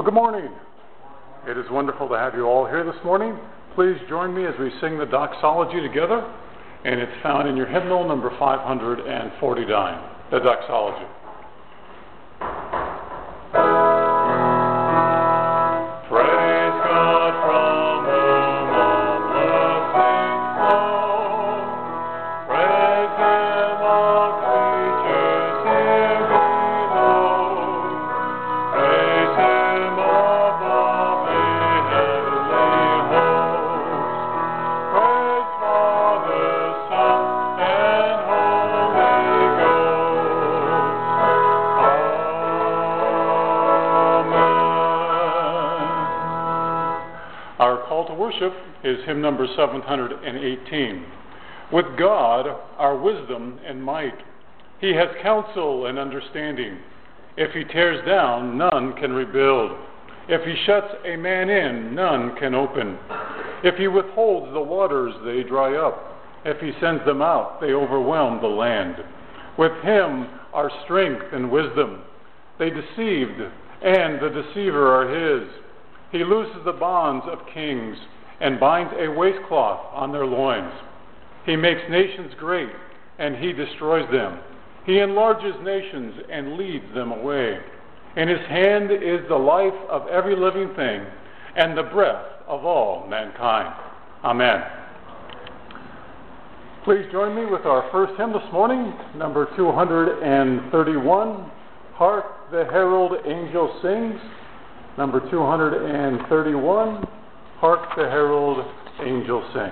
Good morning. It is wonderful to have you all here this morning. Please join me as we sing the doxology together, and it's found in your hymnal number 549, the doxology. Worship is hymn number 718. With God, our wisdom and might. He has counsel and understanding. If he tears down, none can rebuild. If he shuts a man in, none can open. If he withholds the waters, they dry up. If he sends them out, they overwhelm the land. With him are strength and wisdom. They deceived, and the deceiver are his. He looses the bonds of kings and binds a waistcloth on their loins. He makes nations great, and he destroys them. He enlarges nations and leads them away. In his hand is the life of every living thing, and the breath of all mankind. Amen. Please join me with our first hymn this morning, number 231, Hark the Herald Angel Sings. Number 231, Hark the Herald Angel Sings.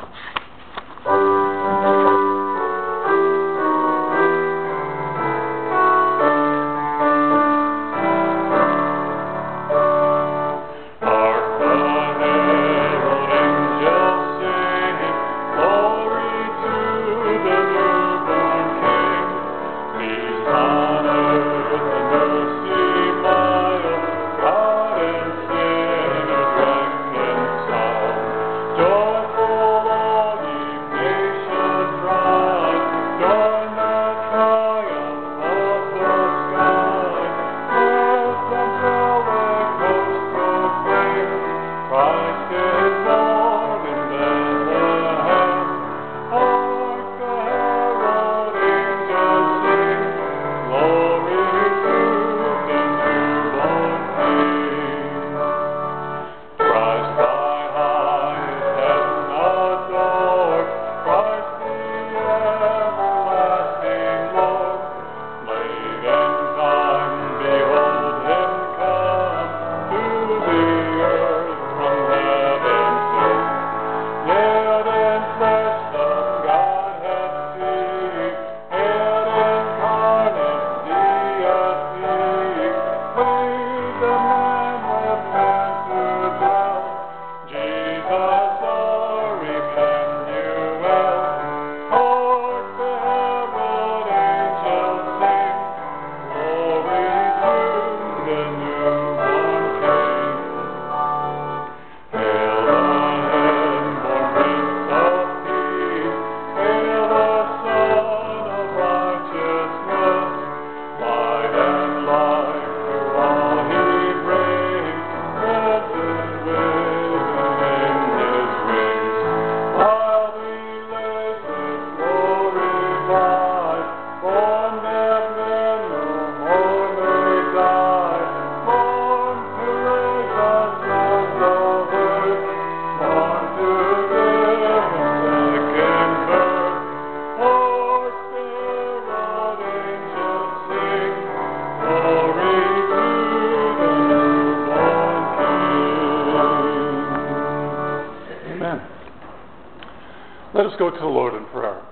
Let us go to the Lord in prayer.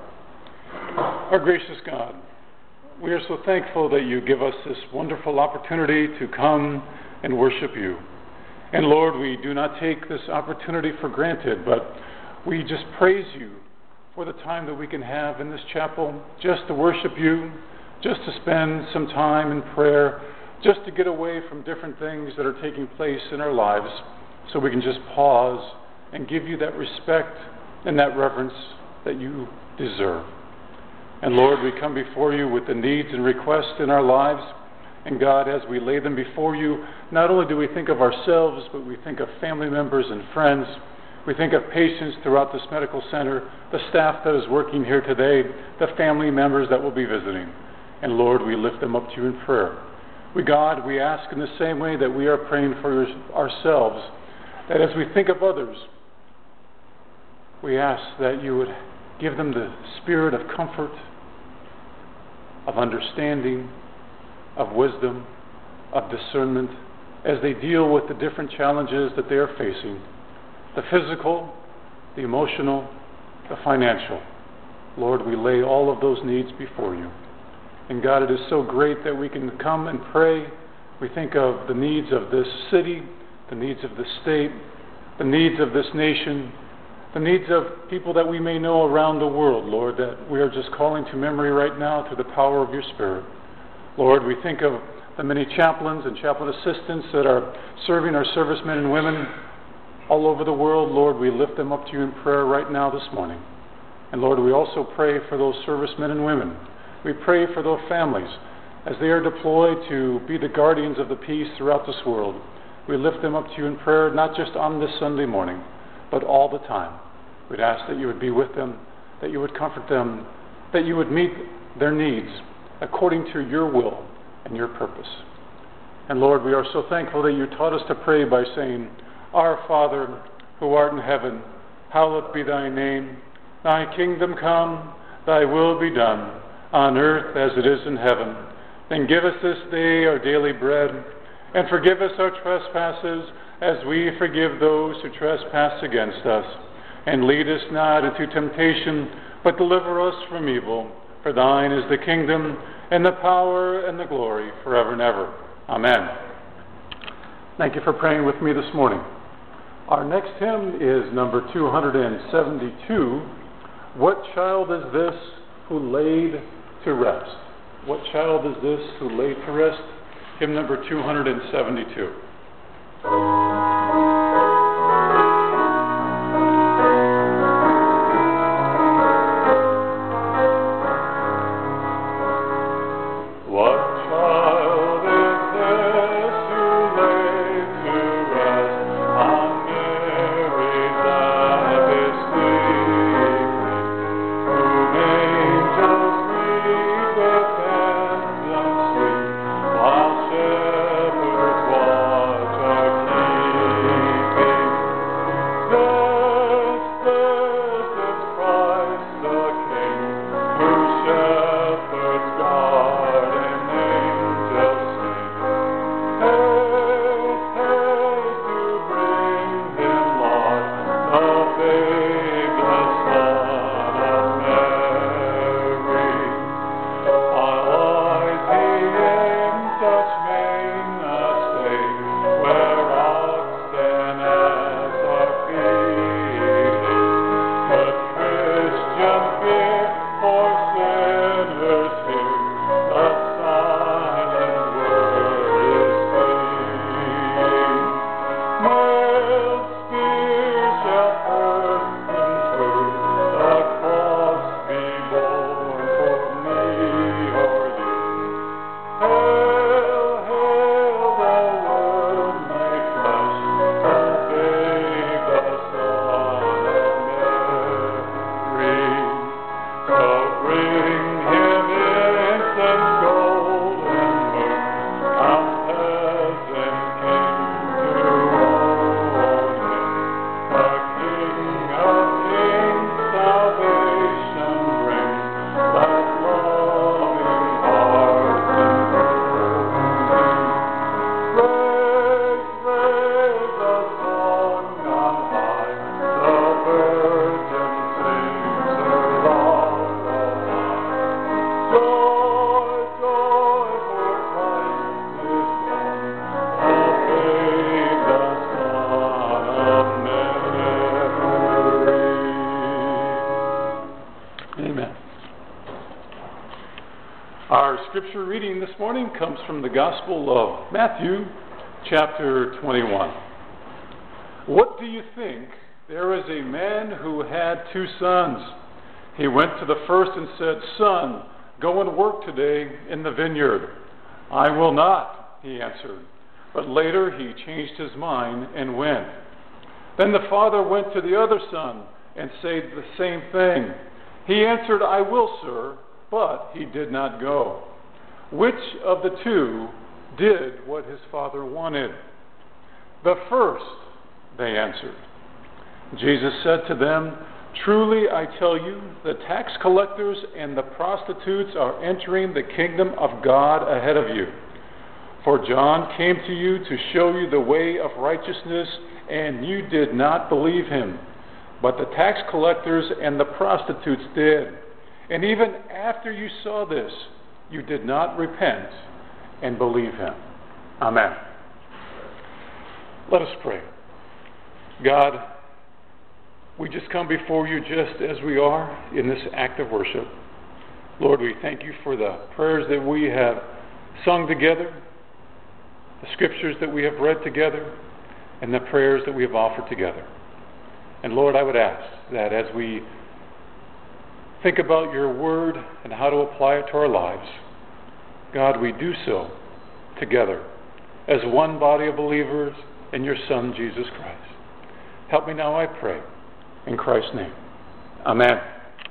Our gracious God, we are so thankful that you give us this wonderful opportunity to come and worship you. And Lord, we do not take this opportunity for granted, but we just praise you for the time that we can have in this chapel just to worship you, just to spend some time in prayer, just to get away from different things that are taking place in our lives so we can just pause and give you that respect and that reverence that you deserve. And Lord, we come before you with the needs and requests in our lives, And God, as we lay them before you, not only do we think of ourselves, but we think of family members and friends. We think of patients throughout this medical center, the staff that is working here today, the family members that will be visiting. And Lord, we lift them up to you in prayer. God, we ask in the same way that we are praying for ourselves, that as we think of others, we ask that you would give them the spirit of comfort, of understanding, of wisdom, of discernment, as they deal with the different challenges that they are facing, the physical, the emotional, the financial. Lord, we lay all of those needs before you. And God, it is so great that we can come and pray. We think of the needs of this city, the needs of the state, the needs of this nation, the needs of people that we may know around the world, Lord, that we are just calling to memory right now through the power of your Spirit. Lord, we think of the many chaplains and chaplain assistants that are serving our servicemen and women all over the world. Lord, we lift them up to you in prayer right now this morning. And Lord, we also pray for those servicemen and women. We pray for those families as they are deployed to be the guardians of the peace throughout this world. We lift them up to you in prayer, not just on this Sunday morning, but all the time. We'd ask that you would be with them, that you would comfort them, that you would meet their needs according to your will and your purpose. And Lord, we are so thankful that you taught us to pray by saying, Our Father, who art in heaven, hallowed be thy name. Thy kingdom come, thy will be done, on earth as it is in heaven. Then give us this day our daily bread, and forgive us our trespasses, as we forgive those who trespass against us. And lead us not into temptation, but deliver us from evil. For thine is the kingdom, and the power, and the glory, forever and ever. Amen. Thank you for praying with me this morning. Our next hymn is number 272, What Child Is This Who Laid to Rest? What child is this who laid to rest? Hymn number 272. Scripture reading this morning comes from the Gospel of Matthew, chapter 21. What do you think? There is a man who had 2 sons. He went to the first and said, Son, go and work today in the vineyard. "I will not," he answered. But later he changed his mind and went. Then the father went to the other son and said the same thing. He answered, "I will, sir," but he did not go. Which of the two did what his father wanted? "The first," they answered. Jesus said to them, "Truly I tell you, the tax collectors and the prostitutes are entering the kingdom of God ahead of you. For John came to you to show you the way of righteousness, and you did not believe him. But the tax collectors and the prostitutes did. And even after you saw this, you did not repent and believe him." Amen. Let us pray. God, we just come before you just as we are in this act of worship. Lord, we thank you for the prayers that we have sung together, the scriptures that we have read together, and the prayers that we have offered together. And Lord, I would ask that as we think about your word and how to apply it to our lives, God, we do so together as one body of believers in your Son, Jesus Christ. Help me now, I pray, in Christ's name. Amen.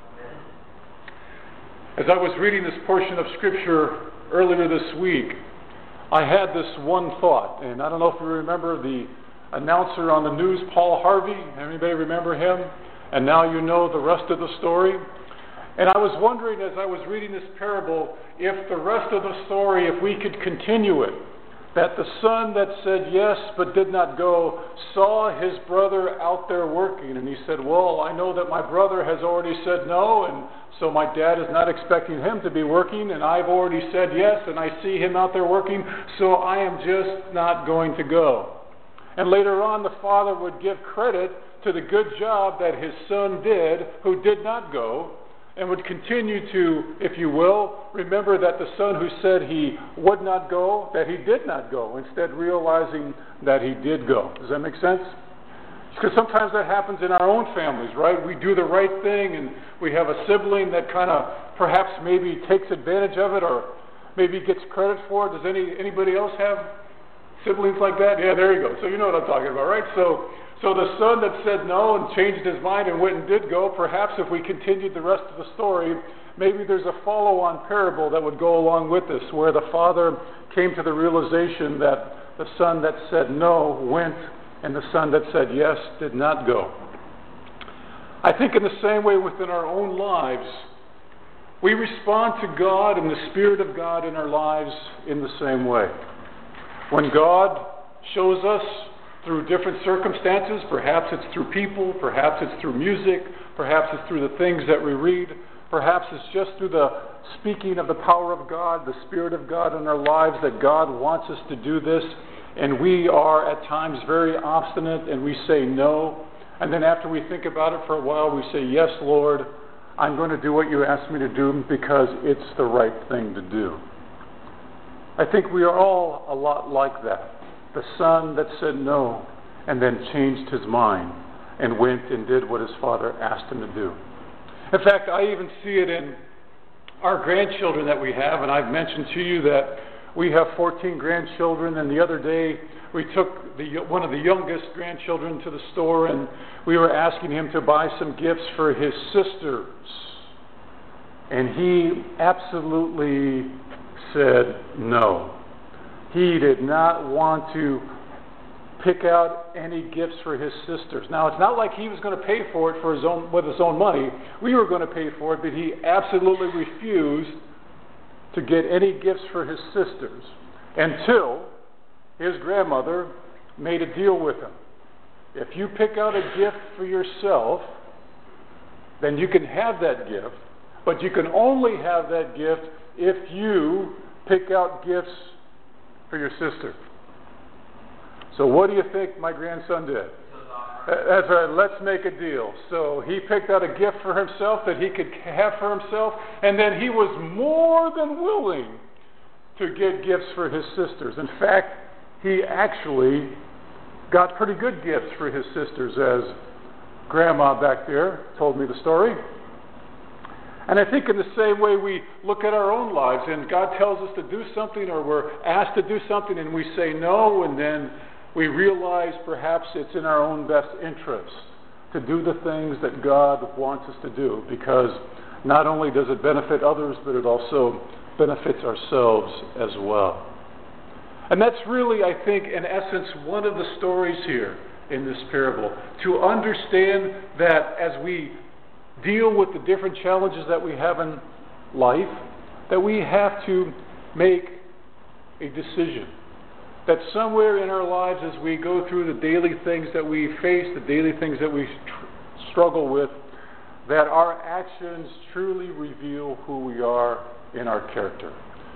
As I was reading this portion of Scripture earlier this week, I had this one thought, and I don't know if you remember the announcer on the news, Paul Harvey. Anybody remember him? And now you know the rest of the story. And I was wondering as I was reading this parable, if the rest of the story, if we could continue it, that the son that said yes but did not go saw his brother out there working, and he said, "Well, I know that my brother has already said no, and so my dad is not expecting him to be working, and I've already said yes, and I see him out there working, so I am just not going to go." And later on, the father would give credit to the good job that his son did, who did not go, and would continue to, if you will, remember that the son who said he would not go, that he did not go, instead realizing that he did go. Does that make sense? Because sometimes that happens in our own families, right? We do the right thing, and we have a sibling that kind of perhaps maybe takes advantage of it, or maybe gets credit for it. Does anybody else have siblings like that? Yeah, there you go. So you know what I'm talking about, right? So the son that said no and changed his mind and went and did go, perhaps if we continued the rest of the story, maybe there's a follow-on parable that would go along with this, where the father came to the realization that the son that said no went, and the son that said yes did not go. I think in the same way within our own lives, we respond to God and the Spirit of God in our lives in the same way. When God shows us through different circumstances, perhaps it's through people, perhaps it's through music, perhaps it's through the things that we read, perhaps it's just through the speaking of the power of God, the Spirit of God in our lives, that God wants us to do this, and we are at times very obstinate and we say no, and then after we think about it for a while we say, "Yes, Lord, I'm going to do what you asked me to do because it's the right thing to do." I think we are all a lot like that. The son that said no and then changed his mind and went and did what his father asked him to do. In fact, I even see it in our grandchildren that we have, and I've mentioned to you that we have 14 grandchildren, and the other day we took one of the youngest grandchildren to the store, and we were asking him to buy some gifts for his sisters. And he absolutely said no. He did not want to pick out any gifts for his sisters. Now, it's not like he was going to pay for it with his own money. We were going to pay for it, but he absolutely refused to get any gifts for his sisters until his grandmother made a deal with him. If you pick out a gift for yourself, then you can have that gift, but you can only have that gift if you pick out gifts for your sister. So what do you think my grandson did? That's right, let's make a deal. So he picked out a gift for himself that he could have for himself, and then he was more than willing to get gifts for his sisters. In fact, he actually got pretty good gifts for his sisters, as Grandma back there told me the story. And I think in the same way we look at our own lives and God tells us to do something or we're asked to do something and we say no, and then we realize perhaps it's in our own best interest to do the things that God wants us to do, because not only does it benefit others, but it also benefits ourselves as well. And that's really, I think, in essence, one of the stories here in this parable. To understand that as we deal with the different challenges that we have in life, that we have to make a decision. That somewhere in our lives, as we go through the daily things that we face, the daily things that we struggle with, that our actions truly reveal who we are in our character.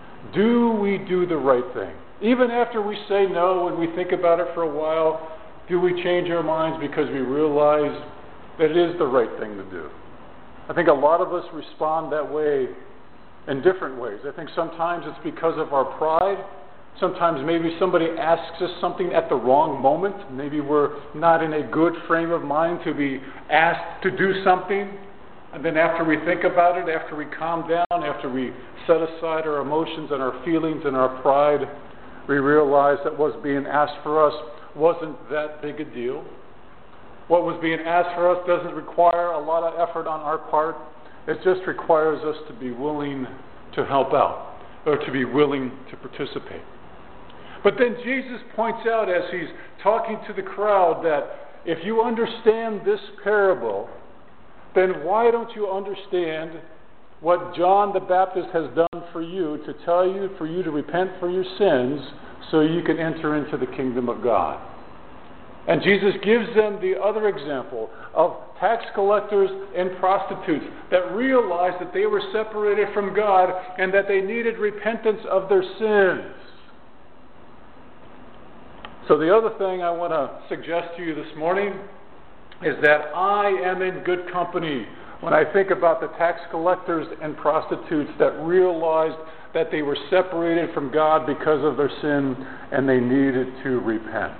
Do we do the right thing? Even after we say no and we think about it for a while, do we change our minds because we realize that it is the right thing to do? I think a lot of us respond that way in different ways. I think sometimes it's because of our pride. Sometimes maybe somebody asks us something at the wrong moment. Maybe we're not in a good frame of mind to be asked to do something. And then after we think about it, after we calm down, after we set aside our emotions and our feelings and our pride, we realize that what's being asked for us wasn't that big a deal. What was being asked for us doesn't require a lot of effort on our part. It just requires us to be willing to help out or to be willing to participate. But then Jesus points out as he's talking to the crowd that if you understand this parable, then why don't you understand what John the Baptist has done for you to tell you for you to repent for your sins so you can enter into the kingdom of God? And Jesus gives them the other example of tax collectors and prostitutes that realized that they were separated from God and that they needed repentance of their sins. So the other thing I want to suggest to you this morning is that I am in good company when I think about the tax collectors and prostitutes that realized that they were separated from God because of their sin and they needed to repent.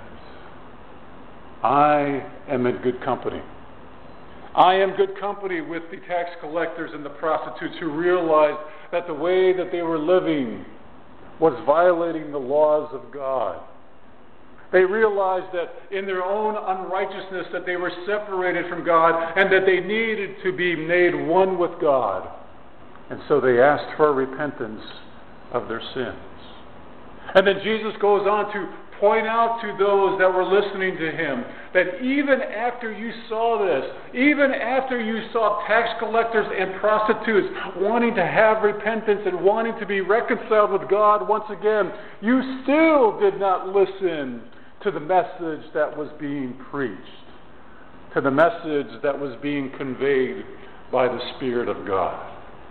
I am in good company. I am good company with the tax collectors and the prostitutes who realized that the way that they were living was violating the laws of God. They realized that in their own unrighteousness that they were separated from God and that they needed to be made one with God. And so they asked for repentance of their sins. And then Jesus goes on to point out to those that were listening to him that even after you saw this, even after you saw tax collectors and prostitutes wanting to have repentance and wanting to be reconciled with God once again, you still did not listen to the message that was being preached, to the message that was being conveyed by the Spirit of God.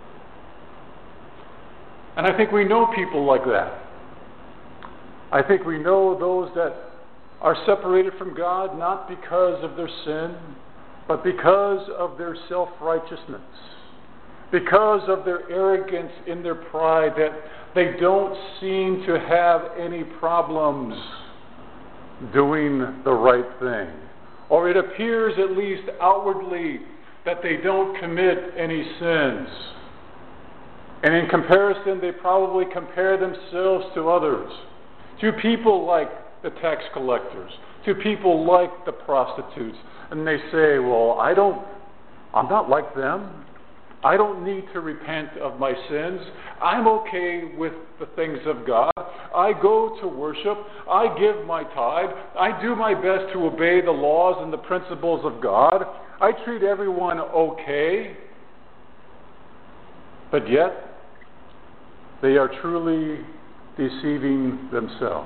And I think we know people like that. I think we know those that are separated from God not because of their sin, but because of their self-righteousness, because of their arrogance in their pride, that they don't seem to have any problems doing the right thing. Or it appears, at least outwardly, that they don't commit any sins. And in comparison, they probably compare themselves to others, to people like the tax collectors, to people like the prostitutes. And they say, well, I'm not like them. I don't need to repent of my sins. I'm okay with the things of God. I go to worship. I give my tithe. I do my best to obey the laws and the principles of God. I treat everyone okay. But yet, they are truly deceiving themselves.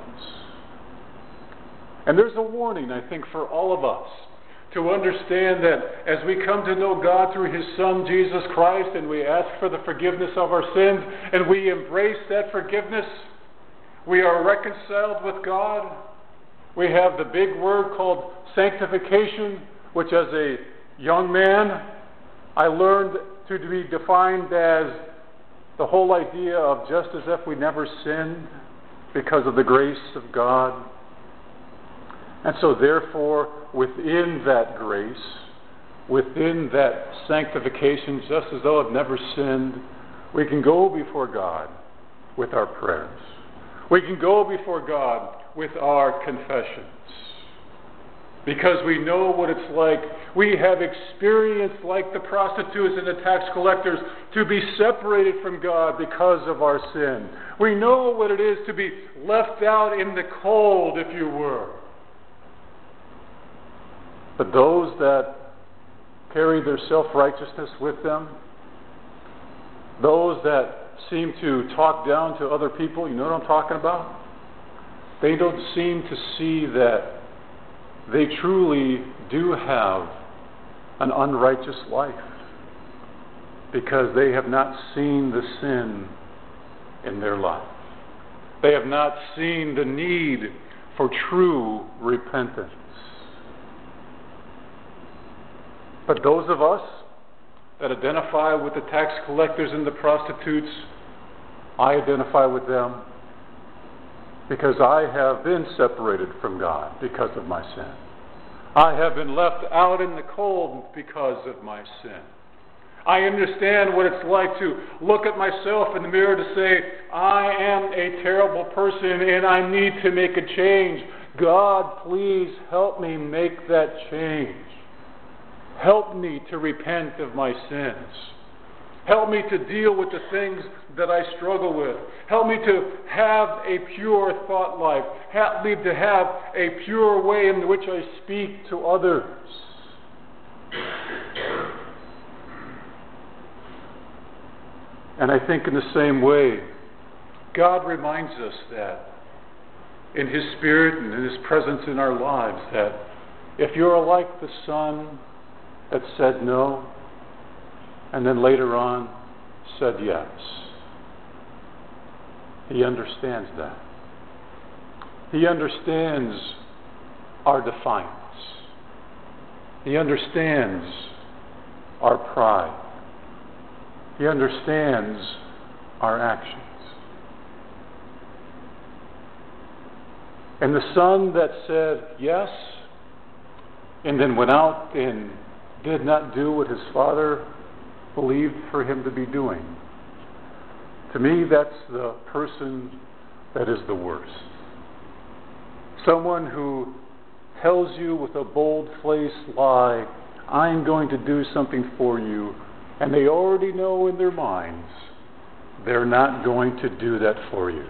And there's a warning, I think, for all of us to understand that as we come to know God through His Son, Jesus Christ, and we ask for the forgiveness of our sins, and we embrace that forgiveness, we are reconciled with God. We have the big word called sanctification, which as a young man, I learned to be defined as the whole idea of just as if we never sinned because of the grace of God. And so therefore, within that grace, within that sanctification, just as though I've never sinned, we can go before God with our prayers. We can go before God with our confessions. Because we know what it's like. We have experienced, like the prostitutes and the tax collectors, to be separated from God because of our sin. We know what it is to be left out in the cold, if you were. But those that carry their self-righteousness with them, those that seem to talk down to other people, you know what I'm talking about? They don't seem to see that they truly do have an unrighteous life because they have not seen the sin in their life. They have not seen the need for true repentance. But those of us that identify with the tax collectors and the prostitutes, I identify with them because I have been separated from God because of my sin. I have been left out in the cold because of my sin. I understand what it's like to look at myself in the mirror to say, I am a terrible person and I need to make a change. God, please help me make that change. Help me to repent of my sins. Help me to deal with the things that I struggle with. Help me to have a pure thought life. Help me to have a pure way in which I speak to others. And I think in the same way, God reminds us that in His Spirit and in His presence in our lives, that if you're like the son that said no, and then later on said yes, He understands that. He understands our defiance. He understands our pride. He understands our actions. And the son that said yes, and then went out and did not do what his father believed for him to be doing, to me, that's the person that is the worst. Someone who tells you with a bold-faced lie, I'm going to do something for you, and they already know in their minds they're not going to do that for you.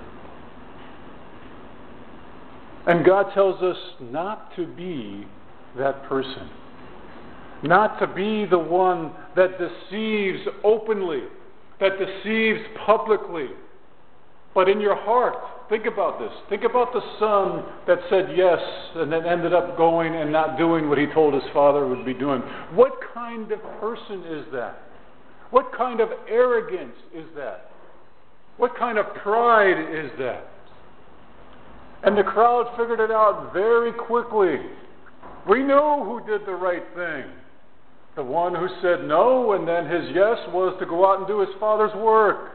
And God tells us not to be that person. Not to be the one that deceives openly, that deceives publicly. But in your heart, think about this. Think about the son that said yes and then ended up going and not doing what he told his father would be doing. What kind of person is that? What kind of arrogance is that? What kind of pride is that? And the crowd figured it out very quickly. We know who did the right thing. The one who said no, and then his yes was to go out and do his father's work.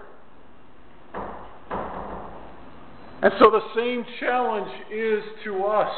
And so the same challenge is to us.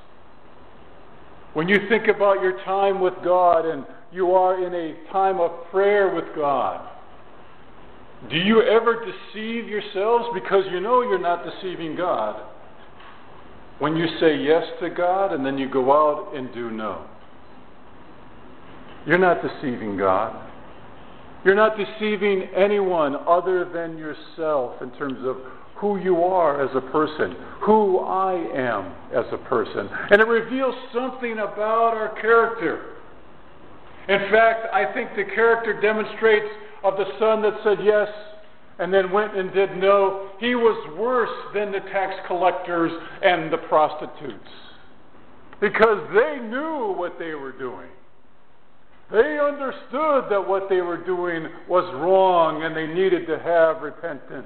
When you think about your time with God and you are in a time of prayer with God, do you ever deceive yourselves because you know you're not deceiving God when you say yes to God and then you go out and do no? You're not deceiving God. You're not deceiving anyone other than yourself in terms of who you are as a person, who I am as a person. And it reveals something about our character. In fact, I think the character demonstrates of the son that said yes and then went and did no. He was worse than the tax collectors and the prostitutes because they knew what they were doing. They understood that what they were doing was wrong and they needed to have repentance.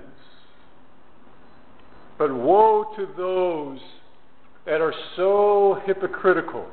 But woe to those that are so hypocritical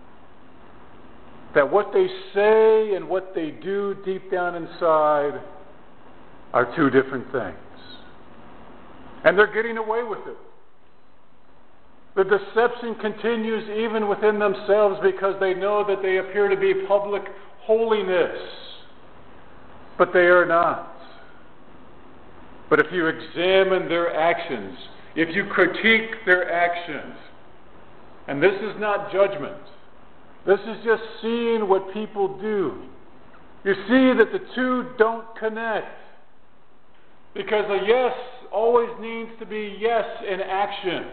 that what they say and what they do deep down inside are two different things. And they're getting away with it. The deception continues even within themselves because they know that they appear to be public holiness, but they are not. But if you examine their actions, if you critique their actions, and this is not judgment, this is just seeing what people do, you see that the two don't connect. Because a yes always needs to be yes in action.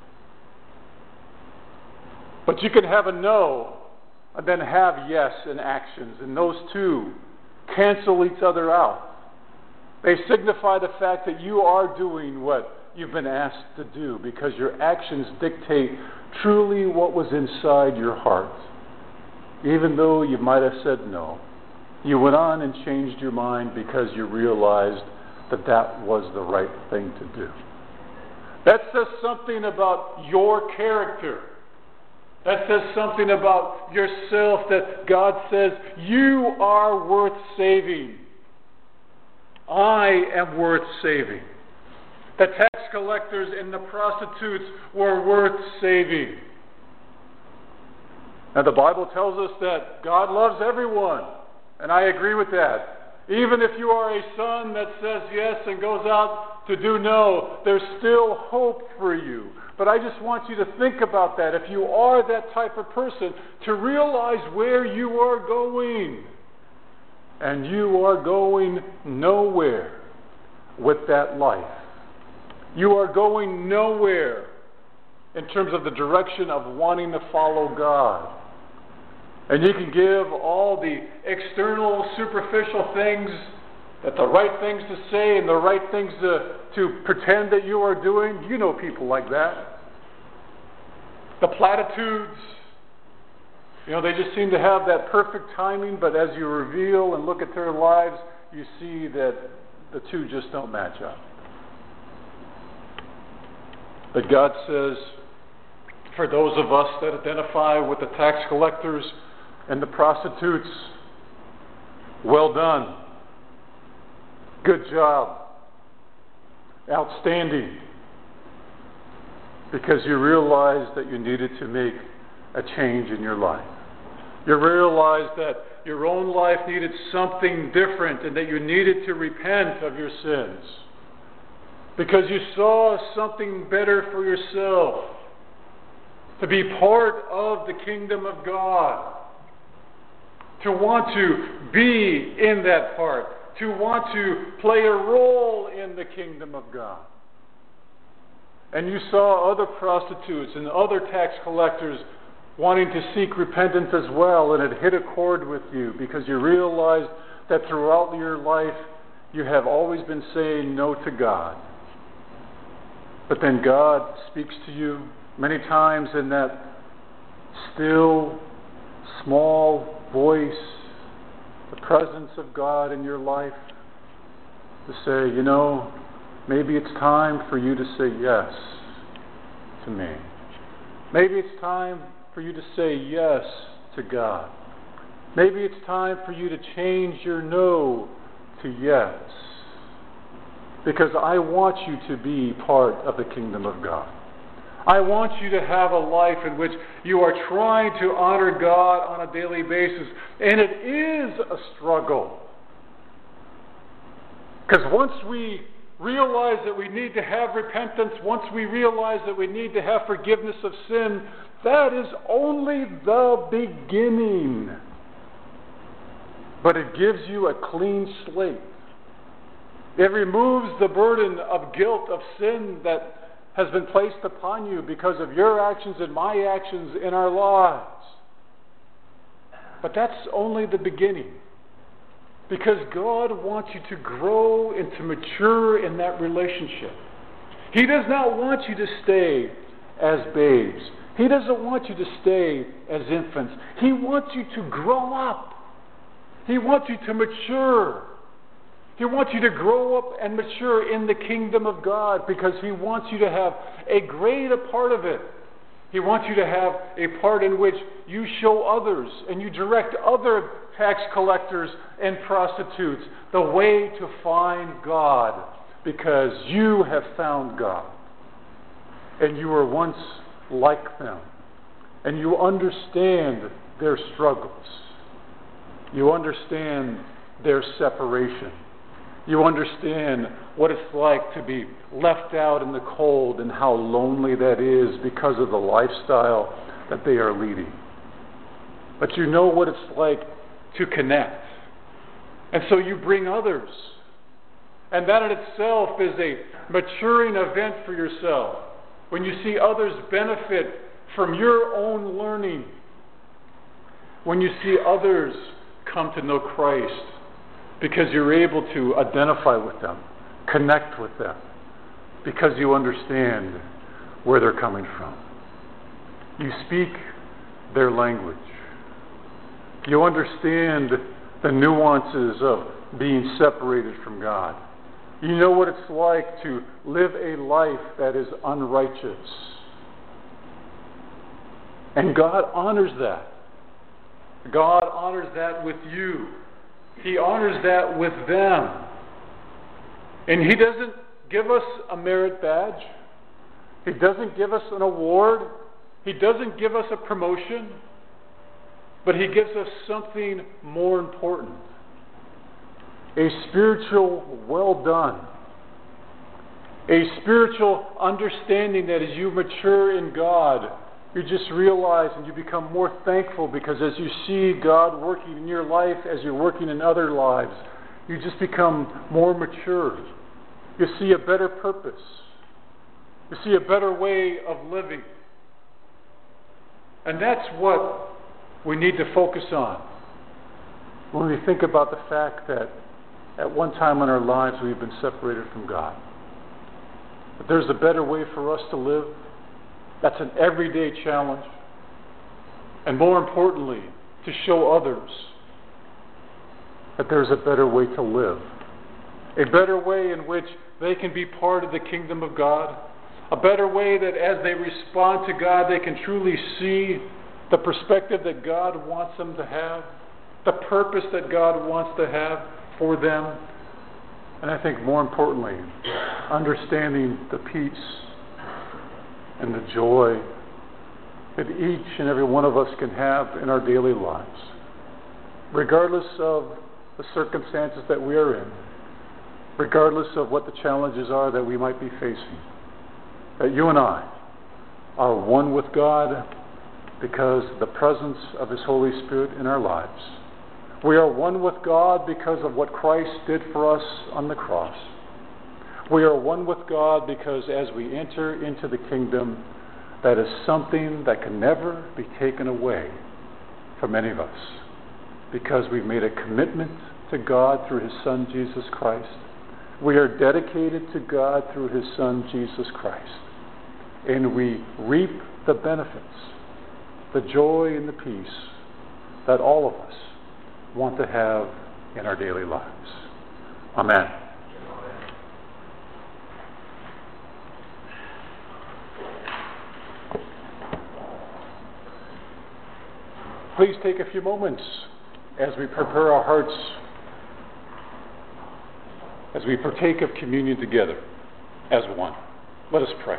But you can have a no and then have yes in actions, and those two cancel each other out. They signify the fact that you are doing what you've been asked to do, because your actions dictate truly what was inside your heart. Even though you might have said no, you went on and changed your mind because you realized that that was the right thing to do. That says something about your character. That says something about yourself, that God says, you are worth saving. I am worth saving. The tax collectors and the prostitutes were worth saving. Now the Bible tells us that God loves everyone, and I agree with that. Even if you are a son that says yes and goes out to do no, there's still hope for you. But I just want you to think about that. If you are that type of person, to realize where you are going. And you are going nowhere with that life. You are going nowhere in terms of the direction of wanting to follow God. And you can give all the external, superficial things, that the right things to say and the right things to pretend that you are doing. You know people like that. The platitudes. You know, they just seem to have that perfect timing, but as you reveal and look at their lives, you see that the two just don't match up. But God says, for those of us that identify with the tax collectors and the prostitutes, well done. Good job. Outstanding. Because you realized that you needed to make a change in your life. You realized that your own life needed something different and that you needed to repent of your sins. Because you saw something better for yourself. To be part of the kingdom of God. To want to be in that part. To want to play a role in the kingdom of God. And you saw other prostitutes and other tax collectors wanting to seek repentance as well, and it hit a chord with you because you realized that throughout your life you have always been saying no to God. But then God speaks to you many times in that still, small voice, the presence of God in your life, to say, you know, maybe it's time for you to say yes to me. Maybe it's time for you to say yes to God. Maybe it's time for you to change your no to yes. Because I want you to be part of the kingdom of God. I want you to have a life in which you are trying to honor God on a daily basis. And it is a struggle. Because once we realize that we need to have repentance, once we realize that we need to have forgiveness of sin, that is only the beginning. But it gives you a clean slate. It removes the burden of guilt, of sin that has been placed upon you because of your actions and my actions in our lives. But that's only the beginning. Because God wants you to grow and to mature in that relationship. He does not want you to stay as babes. He doesn't want you to stay as infants. He wants you to grow up. He wants you to mature. He wants you to grow up and mature in the kingdom of God because He wants you to have a greater part of it. He wants you to have a part in which you show others and you direct other tax collectors and prostitutes the way to find God because you have found God. And you were once like them. And you understand their struggles. You understand their separation. You understand what it's like to be left out in the cold and how lonely that is because of the lifestyle that they are leading. But you know what it's like to connect. And so you bring others. And that in itself is a maturing event for yourself. When you see others benefit from your own learning. When you see others come to know Christ because you're able to identify with them, connect with them, because you understand where they're coming from. You speak their language. You understand the nuances of being separated from God. You know what it's like to live a life that is unrighteous. And God honors that. God honors that with you. He honors that with them. And He doesn't give us a merit badge. He doesn't give us an award. He doesn't give us a promotion. But He gives us something more important. A spiritual well done. A spiritual understanding that as you mature in God, you just realize and you become more thankful, because as you see God working in your life, as you're working in other lives, you just become more mature. You see a better purpose. You see a better way of living. And that's what we need to focus on when we think about the fact that at one time in our lives we've been separated from God. But there's a better way for us to live. That's an everyday challenge. And more importantly, to show others that there's a better way to live. A better way in which they can be part of the kingdom of God. A better way that as they respond to God, they can truly see the perspective that God wants them to have, the purpose that God wants to have for them. And I think more importantly, understanding the peace and the joy that each and every one of us can have in our daily lives, regardless of the circumstances that we are in, regardless of what the challenges are that we might be facing. That you and I are one with God because of the presence of His Holy Spirit in our lives. We are one with God because of what Christ did for us on the cross. We are one with God because as we enter into the kingdom, that is something that can never be taken away from any of us, because we've made a commitment to God through His Son, Jesus Christ. We are dedicated to God through His Son, Jesus Christ. And we reap the benefits, the joy and the peace that all of us want to have in our daily lives. Amen. Please take a few moments as we prepare our hearts, as we partake of communion together as one. Let us pray.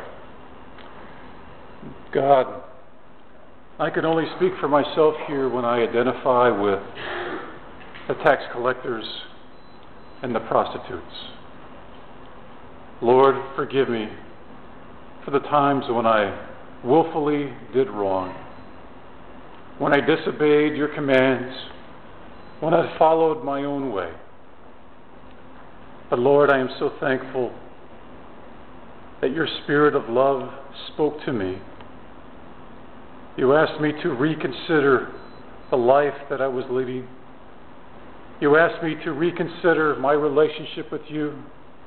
God, I can only speak for myself here when I identify with the tax collectors and the prostitutes. Lord, forgive me for the times when I willfully did wrong, when I disobeyed your commands, when I followed my own way. But Lord, I am so thankful that your spirit of love spoke to me. You asked me to reconsider the life that I was leading. You asked me to reconsider my relationship with you.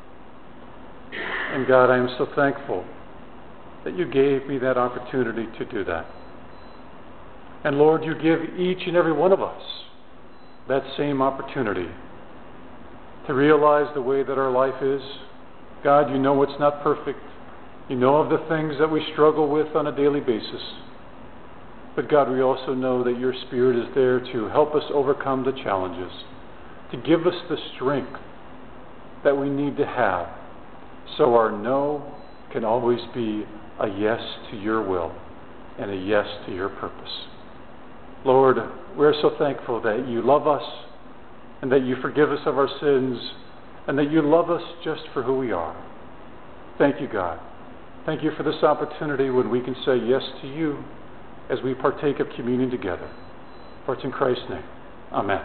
And God, I am so thankful that you gave me that opportunity to do that. And Lord, you give each and every one of us that same opportunity to realize the way that our life is. God, you know it's not perfect. You know of the things that we struggle with on a daily basis. But God, we also know that your Spirit is there to help us overcome the challenges, to give us the strength that we need to have, so our no can always be a yes to your will and a yes to your purpose. Lord, we're so thankful that you love us and that you forgive us of our sins and that you love us just for who we are. Thank you, God. Thank you for this opportunity when we can say yes to you as we partake of communion together. For it's in Christ's name. Amen.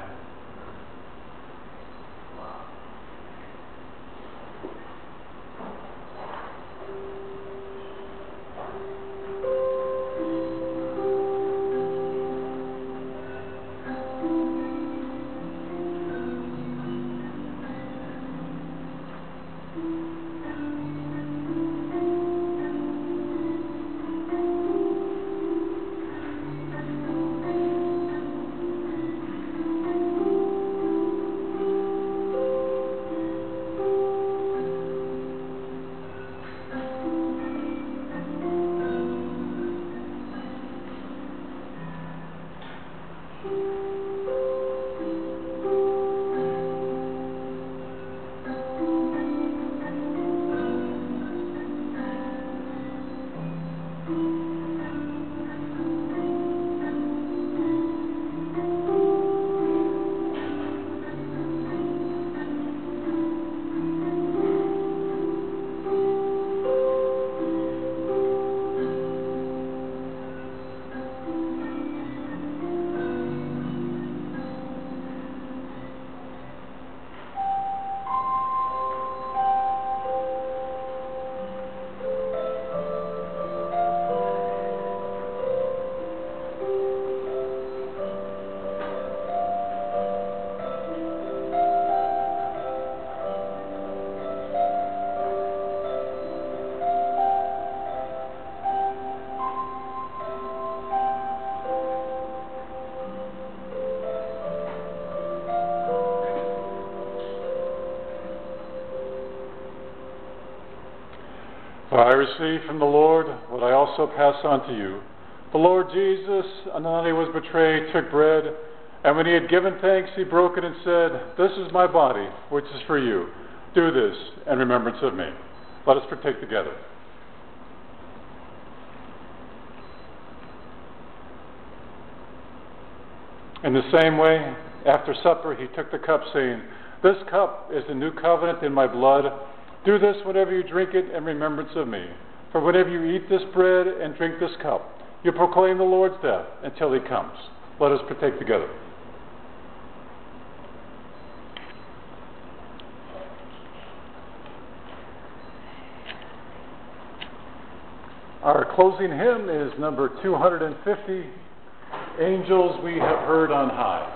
For I received from the Lord what I also pass on to you. The Lord Jesus, on the night he was betrayed, took bread, and when he had given thanks, he broke it and said, "This is my body, which is for you. Do this in remembrance of me." Let us partake together. In the same way, after supper, he took the cup, saying, "This cup is the new covenant in my blood. Do this whenever you drink it in remembrance of me. For whenever you eat this bread and drink this cup, you proclaim the Lord's death until he comes." Let us partake together. Our closing hymn is number 250, "Angels We Have Heard on High."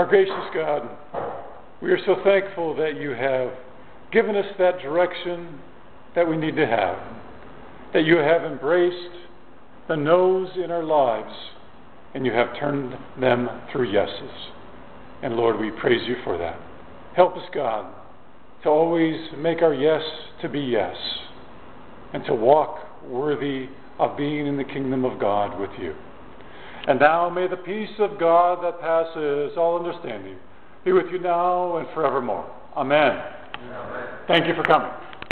Our gracious God, we are so thankful that you have given us that direction that we need to have, that you have embraced the no's in our lives, and you have turned them through yeses. And Lord, we praise you for that. Help us, God, to always make our yes to be yes, and to walk worthy of being in the kingdom of God with you. And now may the peace of God that passes all understanding be with you now and forevermore. Amen. Amen. Thank you for coming.